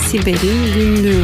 Siber'in Günlüğü.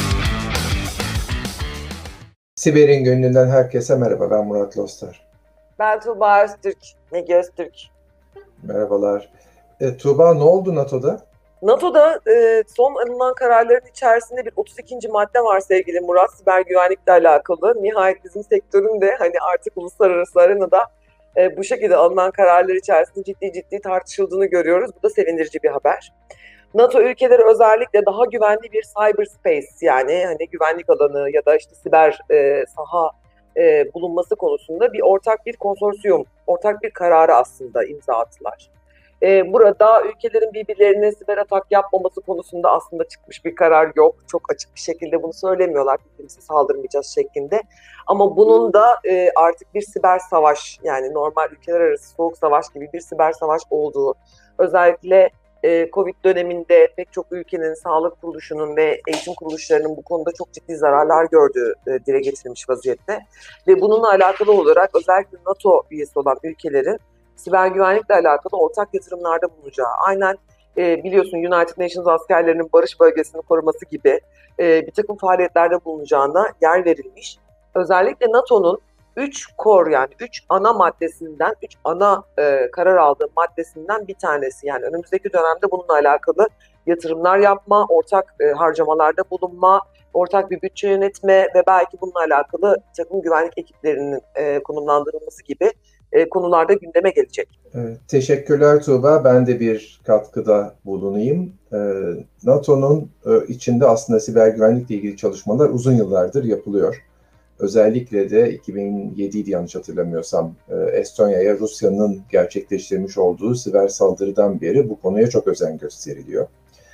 Siber'in Günlüğü'nden herkese merhaba. Ben Murat Lostar. Ben Tuğba Öztürk, Ege Öztürk. Merhabalar. Tuğba, ne oldu NATO'da? NATO'da son alınan kararların içerisinde bir 32. madde var sevgili Murat, siber güvenlikle alakalı. Nihayet bizim sektörün de hani artık uluslararası arenada bu şekilde alınan kararlar içerisinde ciddi tartışıldığını görüyoruz. Bu da sevindirici bir haber. NATO ülkeleri özellikle daha güvenli bir cyberspace, yani hani güvenlik alanı ya da işte siber saha bulunması konusunda ortak bir konsorsiyum, ortak bir kararı aslında imza attılar. Burada ülkelerin birbirlerine siber atak yapmaması konusunda aslında çıkmış bir karar yok. Çok açık bir şekilde bunu söylemiyorlar, birbirimize saldırmayacağız şeklinde. Ama bunun da artık bir siber savaş, yani normal ülkeler arası soğuk savaş gibi bir siber savaş olduğu, özellikle Covid döneminde pek çok ülkenin sağlık kuruluşunun ve eğitim kuruluşlarının bu konuda çok ciddi zararlar gördüğü dile getirilmiş vaziyette. Ve bununla alakalı olarak özellikle NATO üyesi olan ülkelerin siber güvenlikle alakalı ortak yatırımlarda bulunacağı, aynen biliyorsun United Nations askerlerinin barış bölgesini koruması gibi bir takım faaliyetlerde bulunacağına yer verilmiş. Özellikle NATO'nun 3 core, yani 3 ana maddesinden, 3 ana karar aldığı maddesinden bir tanesi. Yani önümüzdeki dönemde bununla alakalı yatırımlar yapma, ortak harcamalarda bulunma, ortak bir bütçe yönetme ve belki bununla alakalı takım güvenlik ekiplerinin konumlandırılması gibi konularda gündeme gelecek. Evet, teşekkürler Tuğba. Ben de bir katkıda bulunayım. NATO'nun içinde aslında siber güvenlikle ilgili çalışmalar uzun yıllardır yapılıyor. Özellikle de 2007'ydi yanlış hatırlamıyorsam, Estonya'ya Rusya'nın gerçekleştirmiş olduğu siber saldırıdan beri bu konuya çok özen gösteriliyor.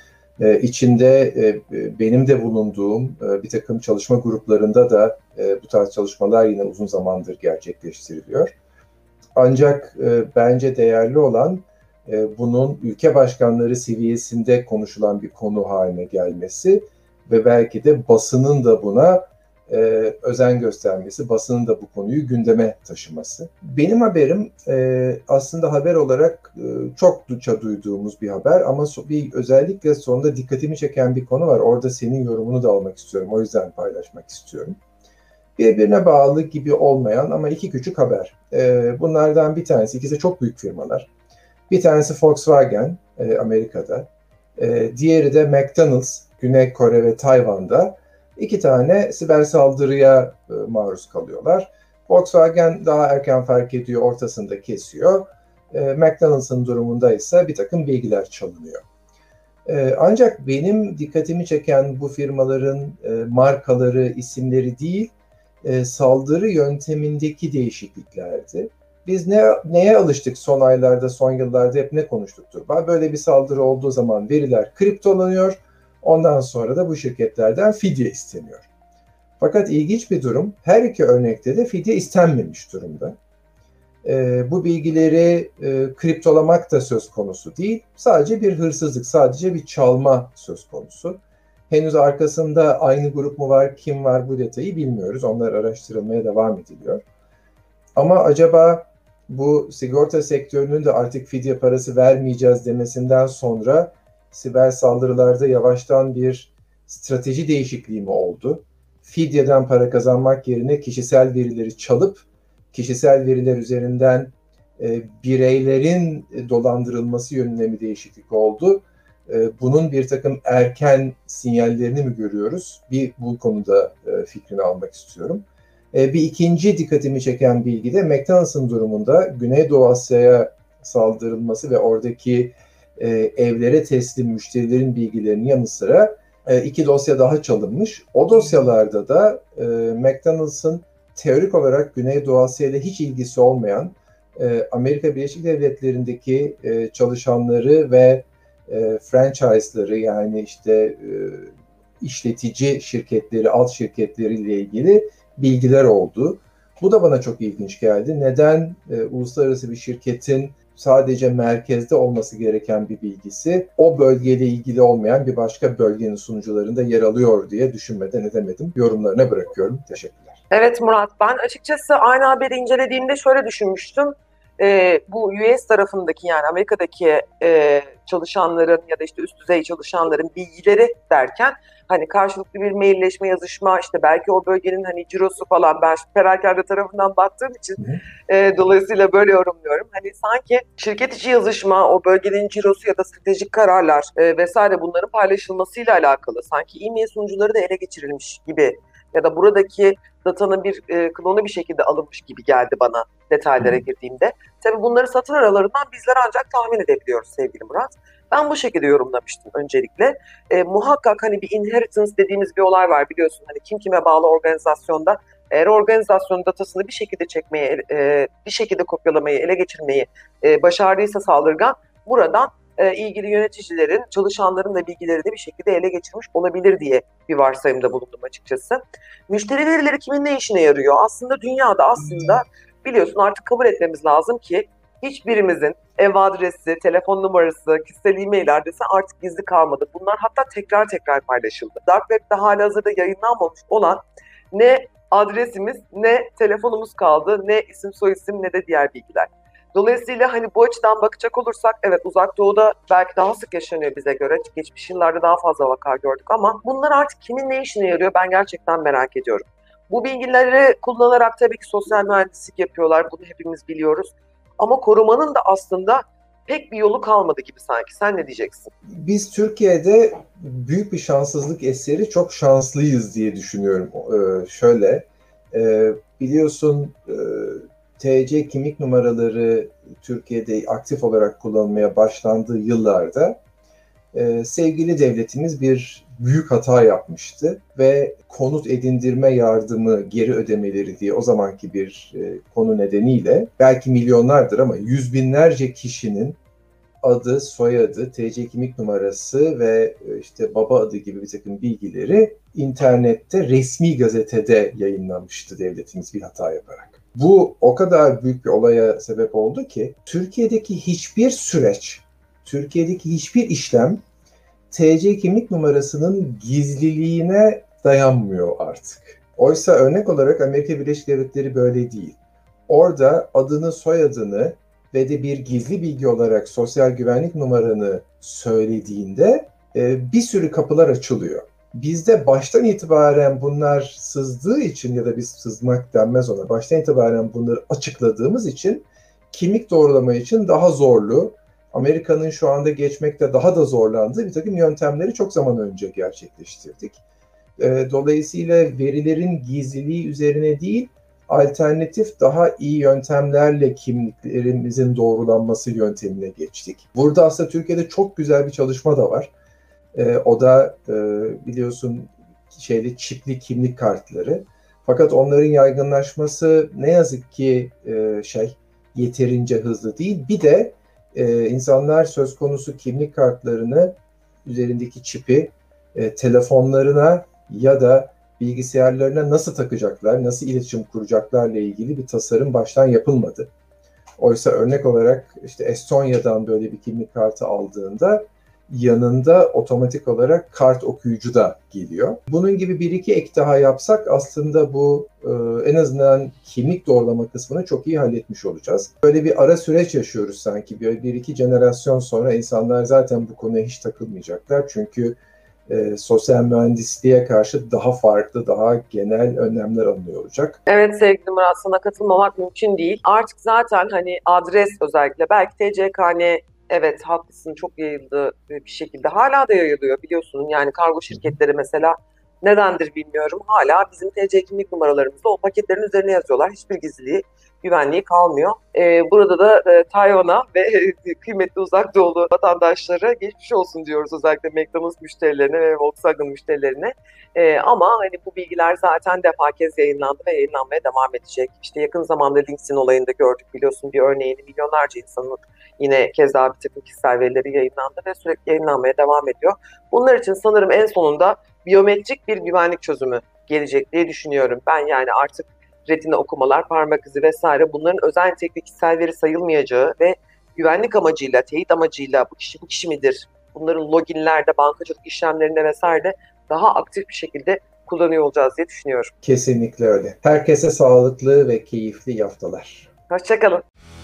İçinde benim de bulunduğum bir takım çalışma gruplarında da bu tarz çalışmalar yine uzun zamandır gerçekleştiriliyor. Ancak bence değerli olan bunun ülke başkanları seviyesinde konuşulan bir konu haline gelmesi ve belki de basının da buna özen göstermesi, basının da bu konuyu gündeme taşıması. Benim haberim aslında haber olarak çokça duyduğumuz bir haber ama özellikle sonunda dikkatimi çeken bir konu var. Orada senin yorumunu da almak istiyorum. O yüzden paylaşmak istiyorum. Birbirine bağlı gibi olmayan ama iki küçük haber. Bunlardan bir tanesi, ikisi çok büyük firmalar. Bir tanesi Volkswagen Amerika'da. Diğeri de McDonald's, Güney Kore ve Tayvan'da. İki tane siber saldırıya maruz kalıyorlar. Volkswagen daha erken fark ediyor, ortasında kesiyor. McDonald's'ın durumunda ise bir takım bilgiler çalınıyor. Ancak benim dikkatimi çeken bu firmaların markaları, isimleri değil, saldırı yöntemindeki değişikliklerdi. Biz neye alıştık son aylarda, son yıllarda, hep ne konuştuktur? Böyle bir saldırı olduğu zaman veriler kriptolanıyor. Ondan sonra da bu şirketlerden fidye isteniyor. Fakat ilginç bir durum, her iki örnekte de fidye istenmemiş durumda. Bu bilgileri kriptolamak da söz konusu değil, sadece bir hırsızlık, sadece bir çalma söz konusu. Henüz arkasında aynı grup mu var, kim var, bu detayı bilmiyoruz. Onlar araştırılmaya devam ediliyor. Ama acaba bu sigorta sektörünün de artık fidye parası vermeyeceğiz demesinden sonra siber saldırılarda yavaştan bir strateji değişikliği mi oldu? Fidyeden para kazanmak yerine kişisel verileri çalıp kişisel veriler üzerinden bireylerin dolandırılması yönünde mi değişiklik oldu? Bunun bir takım erken sinyallerini mi görüyoruz? Bu konuda fikrini almak istiyorum. Bir ikinci dikkatimi çeken bilgi de McDonald's'ın durumunda Güneydoğu Asya'ya saldırılması ve oradaki evlere teslim müşterilerin bilgilerinin yanı sıra iki dosya daha çalınmış. O dosyalarda da McDonald's'ın teorik olarak Güneydoğu Asya ile hiç ilgisi olmayan Amerika Birleşik Devletleri'ndeki çalışanları ve franchise'ları, yani işte işletici şirketleri, alt şirketleri ile ilgili bilgiler oldu. Bu da bana çok ilginç geldi. Neden uluslararası bir şirketin sadece merkezde olması gereken bir bilgisi o bölgeyle ilgili olmayan bir başka bölgenin sunucularında yer alıyor diye düşünmeden edemedim. Yorumlarına bırakıyorum. Teşekkürler. Evet Murat, ben açıkçası aynı haberi incelediğimde şöyle düşünmüştüm. bu US tarafındaki yani Amerika'daki çalışanların ya da işte üst düzey çalışanların bilgileri derken hani karşılıklı bir mailleşme, yazışma, işte belki o bölgenin hani cirosu falan, ben perakende tarafından baktığım için dolayısıyla böyle yorumluyorum. Hani sanki şirket içi yazışma, o bölgenin cirosu ya da stratejik kararlar vesaire bunların paylaşılmasıyla alakalı sanki e-mail sunucuları da ele geçirilmiş gibi ya da buradaki datanın bir klonu bir şekilde alınmış gibi geldi bana detaylara girdiğimde. Tabii bunları satır aralarından bizler ancak tahmin edebiliyoruz sevgili Murat. Ben bu şekilde yorumlamıştım öncelikle. Muhakkak hani bir inheritance dediğimiz bir olay var biliyorsun. Hani kim kime bağlı organizasyonda eğer organizasyonun datasını bir şekilde çekmeyi, bir şekilde kopyalamayı, ele geçirmeyi başardıysa saldırgan buradan ilgili yöneticilerin, çalışanların da bilgilerini bir şekilde ele geçirmiş olabilir diye bir varsayımda bulundum açıkçası. Müşteri verileri kimin ne işine yarıyor? Aslında dünyada biliyorsun artık kabul etmemiz lazım ki hiçbirimizin ev adresi, telefon numarası, kişisel e-mail adresi artık gizli kalmadı. Bunlar hatta tekrar tekrar paylaşıldı. Dark Web'de halihazırda yayınlanmamış olan ne adresimiz ne telefonumuz kaldı, ne isim soyisim ne de diğer bilgiler. Dolayısıyla hani bu açıdan bakacak olursak evet Uzak Doğu'da belki daha sık yaşanıyor bize göre. Geçmiş yıllarda daha fazla vaka gördük ama bunlar artık kimin ne işine yarıyor ben gerçekten merak ediyorum. Bu bilgileri kullanarak tabii ki sosyal mühendislik yapıyorlar. Bunu hepimiz biliyoruz. Ama korumanın da aslında pek bir yolu kalmadı gibi sanki. Sen ne diyeceksin? Biz Türkiye'de büyük bir şanssızlık eseri çok şanslıyız diye düşünüyorum. Şöyle, biliyorsun TC kimlik numaraları Türkiye'de aktif olarak kullanılmaya başlandığı yıllarda sevgili devletimiz bir büyük hata yapmıştı ve konut edindirme yardımı geri ödemeleri diye o zamanki bir konu nedeniyle belki milyonlardır ama yüz binlerce kişinin adı, soyadı, TC kimlik numarası ve işte baba adı gibi bir takım bilgileri internette resmi gazetede yayınlanmıştı devletimiz bir hata yaparak. Bu o kadar büyük bir olaya sebep oldu ki Türkiye'deki hiçbir süreç, Türkiye'deki hiçbir işlem TC kimlik numarasının gizliliğine dayanmıyor artık. Oysa örnek olarak Amerika Birleşik Devletleri böyle değil. Orada adını, soyadını ve de bir gizli bilgi olarak sosyal güvenlik numaranı söylediğinde bir sürü kapılar açılıyor. Bizde baştan itibaren bunlar sızdığı için ya da biz sızmak denmez ona, baştan itibaren bunları açıkladığımız için kimlik doğrulama için daha zorlu, Amerika'nın şu anda geçmekte daha da zorlandığı bir takım yöntemleri çok zaman önce gerçekleştirdik. Dolayısıyla verilerin gizliliği üzerine değil, alternatif daha iyi yöntemlerle kimliklerimizin doğrulanması yöntemine geçtik. Burada aslında Türkiye'de çok güzel bir çalışma da var. O da biliyorsun çipli kimlik kartları. Fakat onların yaygınlaşması ne yazık ki yeterince hızlı değil. Bir de insanlar söz konusu kimlik kartlarını üzerindeki çipi telefonlarına ya da bilgisayarlarına nasıl takacaklar, nasıl iletişim kuracaklarla ilgili bir tasarım baştan yapılmadı. Oysa örnek olarak işte Estonya'dan böyle bir kimlik kartı aldığında yanında otomatik olarak kart okuyucu da geliyor. Bunun gibi bir iki ek daha yapsak aslında bu en azından kimlik doğrulama kısmını çok iyi halletmiş olacağız. Böyle bir ara süreç yaşıyoruz sanki. Bir iki jenerasyon sonra insanlar zaten bu konuya hiç takılmayacaklar. Çünkü sosyal mühendisliğe karşı daha farklı, daha genel önlemler alınıyor olacak. Evet sevgili Murat, sana katılmamak mümkün değil. Artık zaten hani adres özellikle belki TCKN evet haklısın çok yayıldı bir şekilde. Hala da yayılıyor biliyorsun. Yani kargo şirketleri mesela nedendir bilmiyorum. Hala bizim TC kimlik numaralarımızı o paketlerin üzerine yazıyorlar. Hiçbir gizliliği, güvenliği kalmıyor. Burada da Tayvan'a ve kıymetli uzak doğulu vatandaşlara geçmiş olsun diyoruz. Özellikle McDonald's müşterilerine ve Volkswagen müşterilerine. Ama hani bu bilgiler zaten defakez yayınlandı ve yayınlanmaya devam edecek. İşte yakın zamanda LinkedIn olayında gördük biliyorsun bir örneğini, milyonlarca insanın yine keza bir takım kişisel verileri yayınlandı ve sürekli yayınlanmaya devam ediyor. Bunlar için sanırım en sonunda biyometrik bir güvenlik çözümü gelecek diye düşünüyorum. Ben yani artık retina okumalar, parmak izi vesaire bunların özel nitelikli kişisel veri sayılmayacağı ve güvenlik amacıyla, teyit amacıyla bu kişi midir? Bunların loginlerde, bankacılık işlemlerinde vesaire daha aktif bir şekilde kullanıyor olacağız diye düşünüyorum. Kesinlikle öyle. Herkese sağlıklı ve keyifli haftalar. Hoşça kalın.